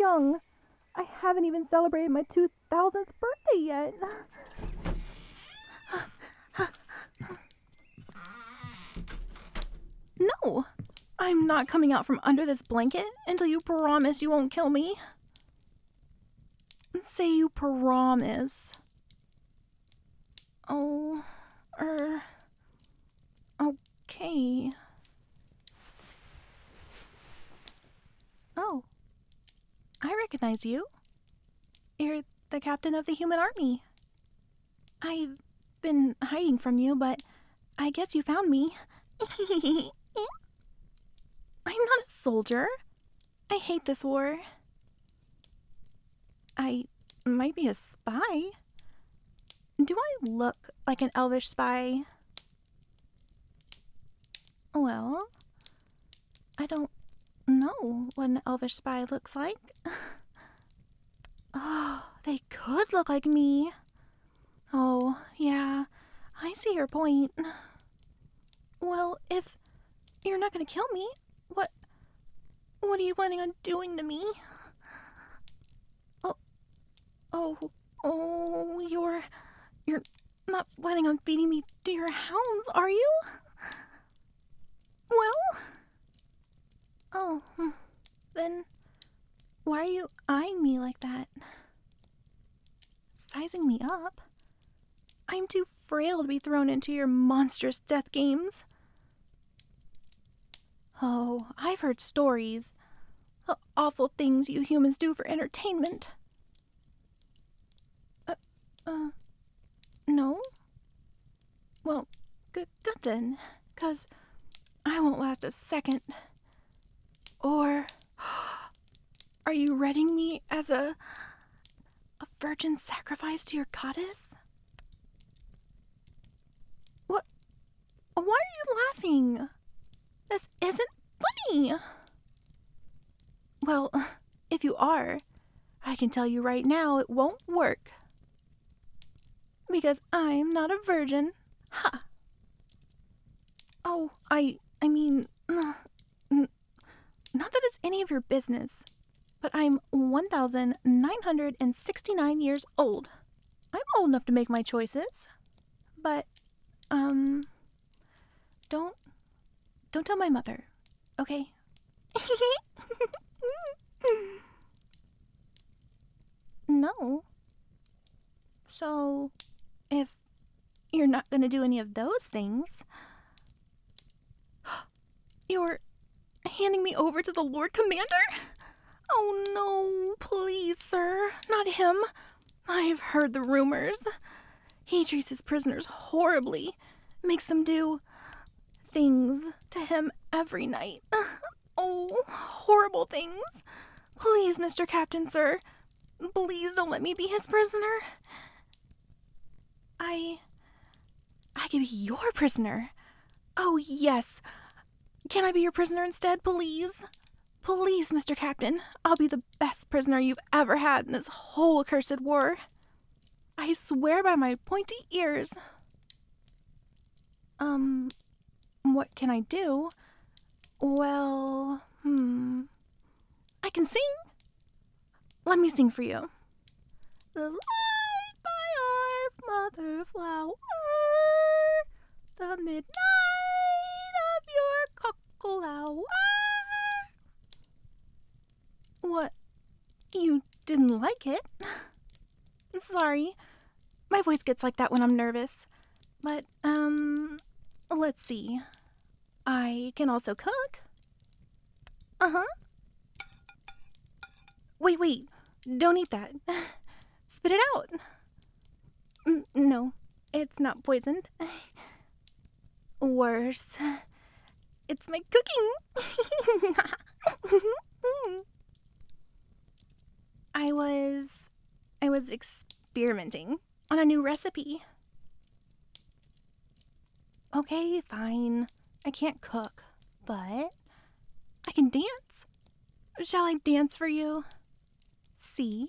young. I haven't even celebrated my 2000th birthday yet. No, I'm not coming out from under this blanket until you promise you won't kill me. Say you promise. Oh, okay. Oh, I recognize you. You're the captain of the human army. I've been hiding from you, but I guess you found me. I'm not a soldier. I hate this war. I might be a spy. Do I look like an elvish spy? Well, I don't know what an elvish spy looks like. Oh, they could look like me. Oh, yeah, I see your point. Well, if you're not gonna kill me, what are you planning on doing to me? You're not planning on feeding me to your hounds, are you? Well, then why are you eyeing me like that? Sizing me up? I'm too frail to be thrown into your monstrous death games. Oh, I've heard stories. The awful things you humans do for entertainment. No? Well, good then, 'cause I won't last a second. Or are you readying me as a virgin sacrifice to your goddess? What? Why are you laughing? This isn't funny. Well, if you are, I can tell you right now it won't work. Because I'm not a virgin. Ha! Oh, I mean, not that it's any of your business, but I'm 1,969 years old. I'm old enough to make my choices. But, don't tell my mother, okay? No. So, if you're not gonna do any of those things, you're handing me over to the Lord Commander? Oh no, please, sir, not him. I've heard the rumors. He treats his prisoners horribly, makes them do things to him every night. Oh, horrible things. Please, Mr. Captain, sir, please don't let me be his prisoner. I can be your prisoner. Oh, yes. Can I be your prisoner instead, please? Please, Mr. Captain. I'll be the best prisoner you've ever had in this whole accursed war. I swear by my pointy ears. What can I do? Well, I can sing. Let me sing for you. The light by our mother flower, the midnight of your cockle hour. What? You didn't like it? Sorry. My voice gets like that when I'm nervous. But, let's see. I can also cook. Uh-huh. Wait. Don't eat that. Spit it out. No, it's not poisoned. Worse. It's my cooking. I was experimenting on a new recipe. Okay, fine. I can't cook, but I can dance. Shall I dance for you? See?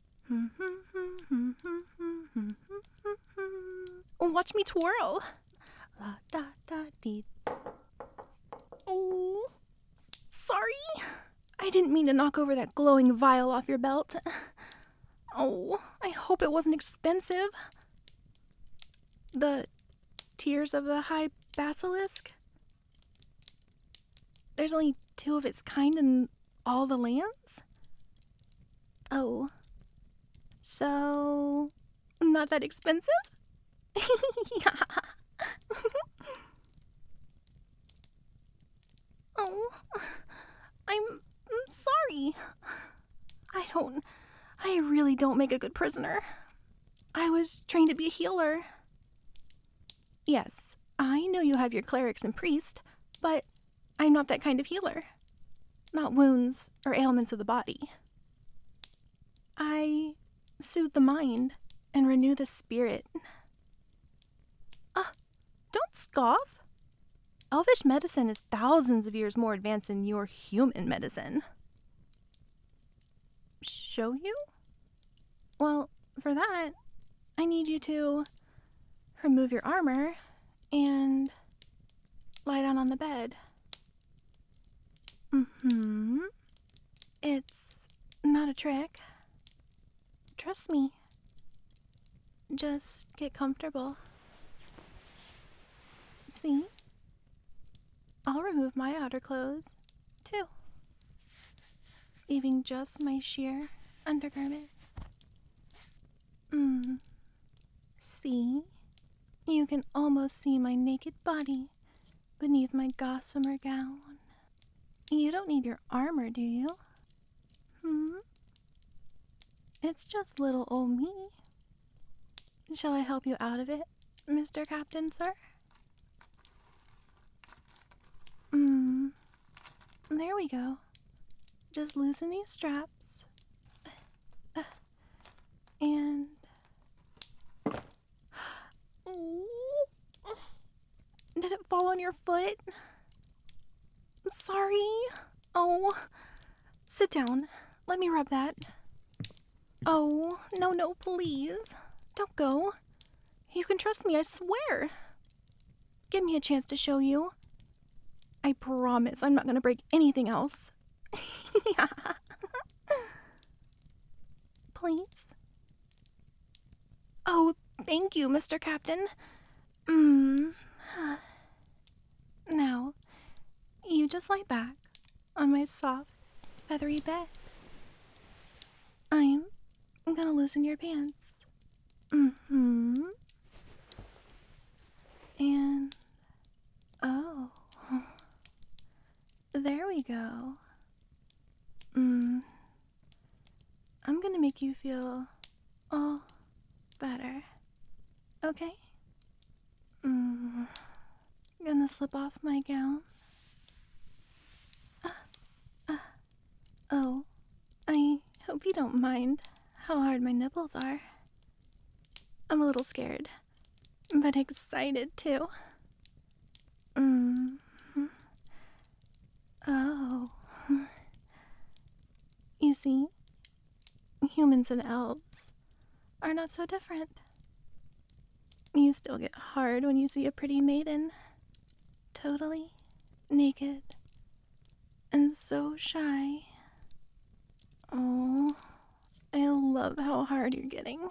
Watch me twirl. La da da dee. Oh, sorry. I I didn't mean to knock over that glowing vial off your belt. Oh, I hope it wasn't expensive. The Tears of the High Basilisk? There's only 2 of its kind in all the lands? Oh. So, not that expensive? Oh, I'm sorry. I really don't make a good prisoner. I was trained to be a healer. Yes, I know you have your clerics and priests, but I'm not that kind of healer. Not wounds or ailments of the body. I soothe the mind and renew the spirit. Don't scoff. Elvish medicine is thousands of years more advanced than your human medicine. Show you? Well, for that, I need you to remove your armor and lie down on the bed. It's not a trick. Trust me. Just get comfortable. See? I'll remove my outer clothes, too. Leaving just my sheer undergarment. See? You can almost see my naked body beneath my gossamer gown. You don't need your armor, do you? It's just little old me. Shall I help you out of it, Mr. Captain, sir? There we go. Just loosen these straps. And... Did it fall on your foot? Sorry. Oh. Sit down. Let me rub that. Oh, no, please. Don't go. You can trust me, I swear. Give me a chance to show you. I promise I'm not going to break anything else. Please. Oh, thank you, Mr. Captain. Now, you just lie back on my soft, feathery bed. I'm gonna loosen your pants. And, oh, there we go. I'm gonna make you feel all better. Okay? Gonna slip off my gown. Oh, I hope you don't mind how hard my nipples are. I'm a little scared, but excited too. Oh. You see, humans and elves are not so different. You still get hard when you see a pretty maiden, totally naked and so shy. Oh, I love how hard you're getting.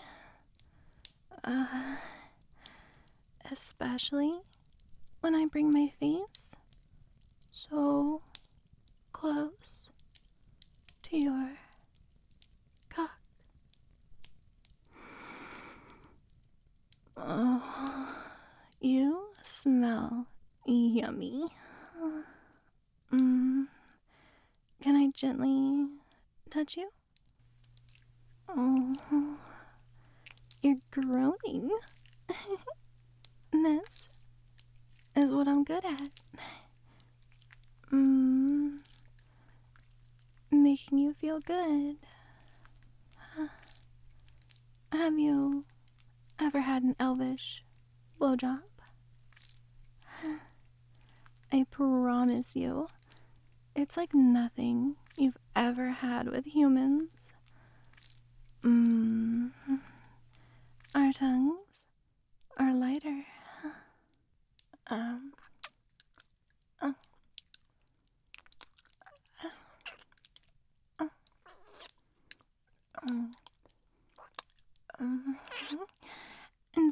Especially when I bring my face so close to your cock. Oh, you smell yummy. Can I gently touch you? Oh, you're groaning. This is what I'm good at. Making you feel good. Have you ever had an elvish blowjob? I promise you, it's like nothing you've ever had with humans. Our tongues are lighter.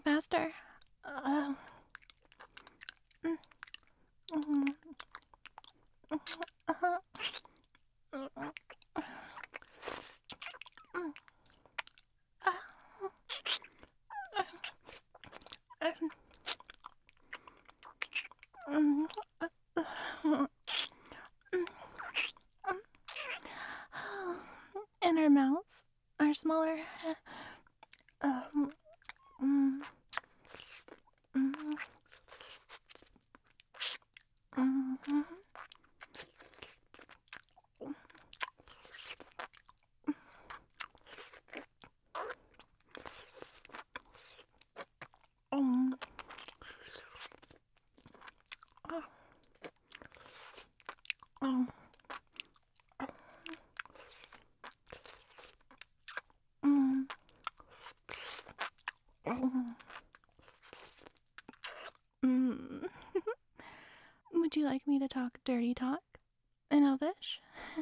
faster. And our mouths are smaller. Would you like me to talk dirty talk in Elvish?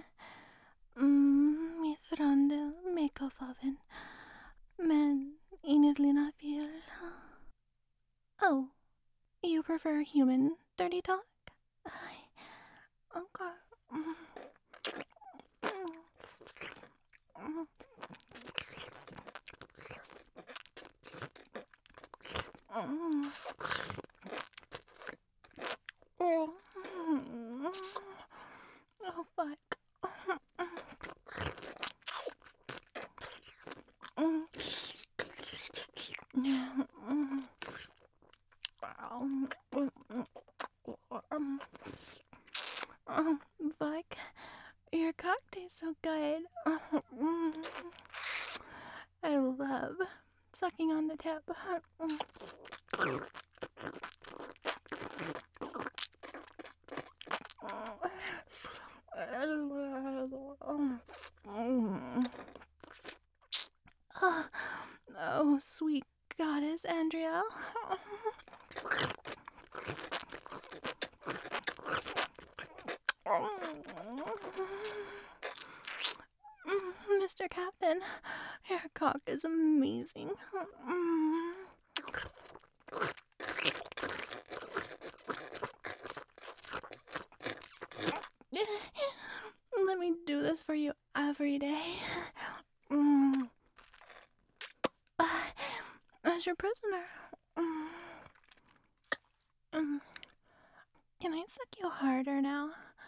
Mithrande mekofaven men inidlina fil. Oh, you prefer human dirty talk? Okay. Oh, fuck. Fuck. Your cock tastes so good. I love sucking on the tip. Oh, sweet goddess, Andrea. Mr. Captain, your cock is amazing. Let me do this for you every day. As your prisoner. Can I suck you harder now?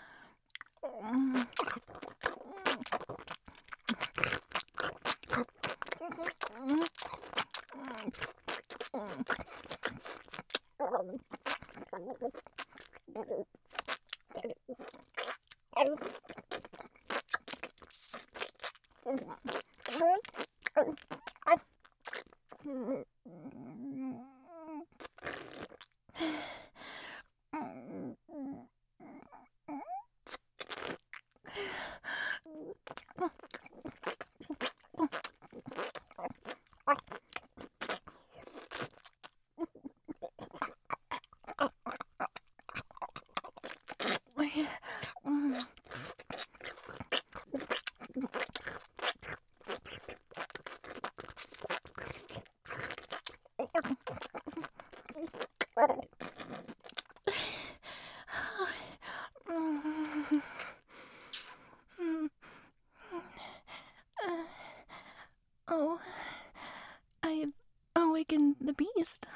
Oh, I've awakened the beast.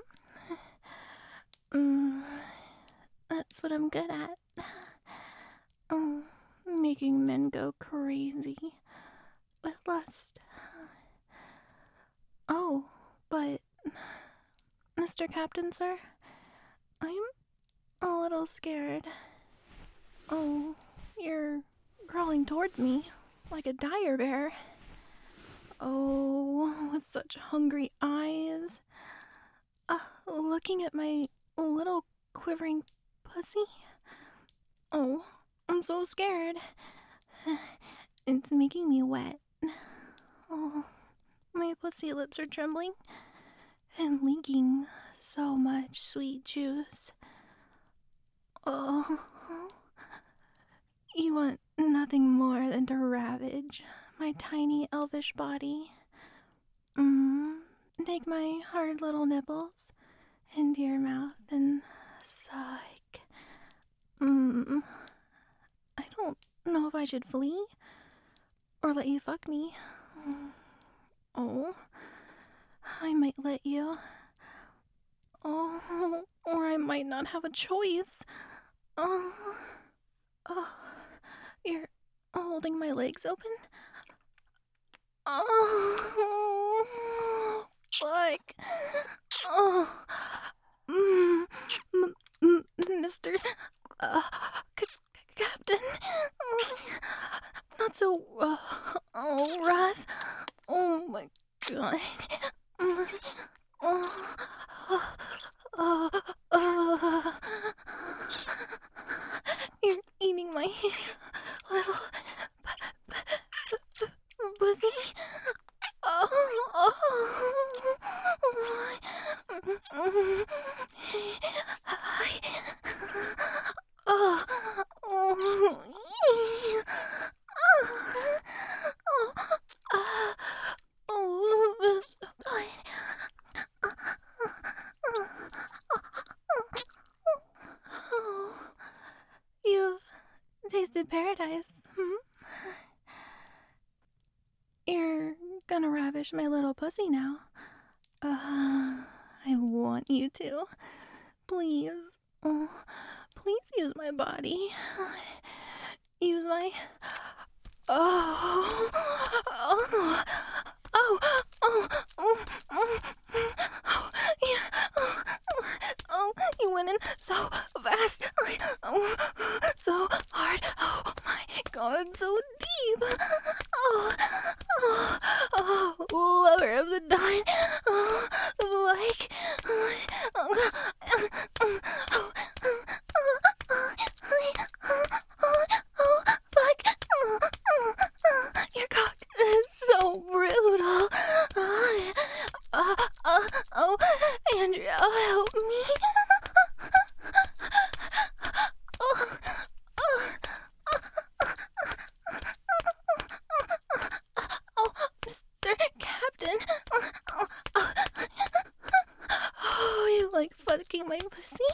That's what I'm good at. Making men go crazy with lust. Oh, but Mr. Captain, sir, I'm a little scared. Oh, you're crawling towards me like a dire bear. Oh, with such hungry eyes. Looking at my little quivering pussy. Oh, I'm so scared. It's making me wet. Oh, my pussy lips are trembling and leaking so much sweet juice. Oh, you want nothing more than to ravage my tiny elvish body. take my hard little nipples into your mouth and suck. I don't know if I should flee or let you fuck me. Oh, I might let you. Oh, or I might not have a choice. Oh, you're holding my legs open? Oh, fuck. Oh, Mr. Captain. Not so, rough. Oh my god. You're eating my little pussy. You've tasted paradise. You're gonna ravish my little pussy now. I want you to. Please. Oh, please use my body. Use my... Oh, you went in so fast. So hard. Oh my god, so deep. Lover of the dawn. Your cock is so brutal. Andrea, help me. Mr. Captain. You like fucking my pussy?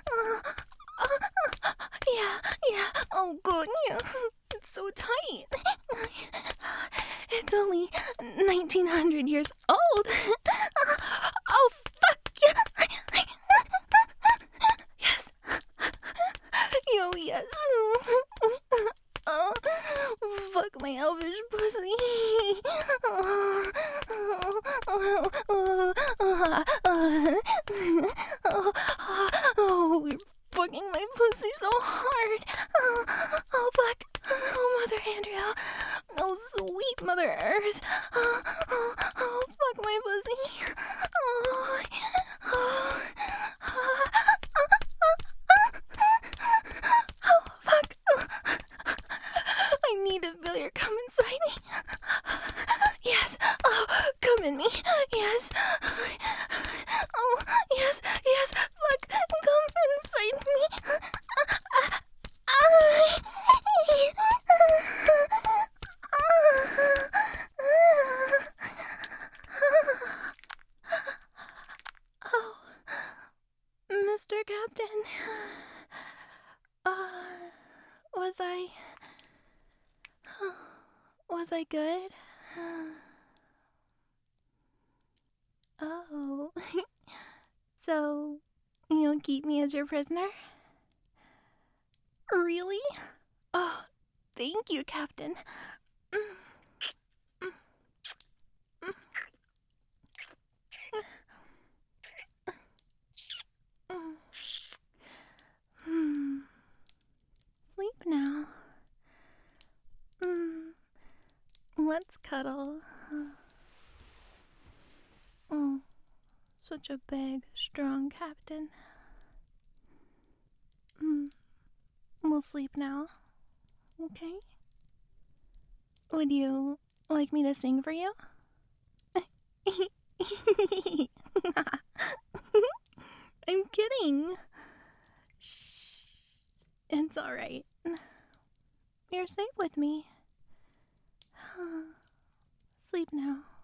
Yeah. Oh, good. Yeah. It's so tight. It's only 1900 years old. Oh, fuck yeah. Yes. Yo, yes. Fuck my elvish pussy. You're fucking my pussy so hard. Oh, fuck. Oh, Mother Andrea. Oh, sweet Mother Earth. Oh, fuck my pussy. Oh, fuck. I need to feel your cum inside me. Yes. Oh, come in me. Yes. Oh, yes. Fuck, come inside me. Oh, Mr. Captain. Was I good? Oh, so you'll keep me as your prisoner? Really? Oh, thank you, Captain. Sleep now. Let's cuddle. Oh, such a big, strong captain. We'll sleep now. Okay? Would you like me to sing for you? I'm kidding. Shh. It's alright. You're safe with me. Sleep now.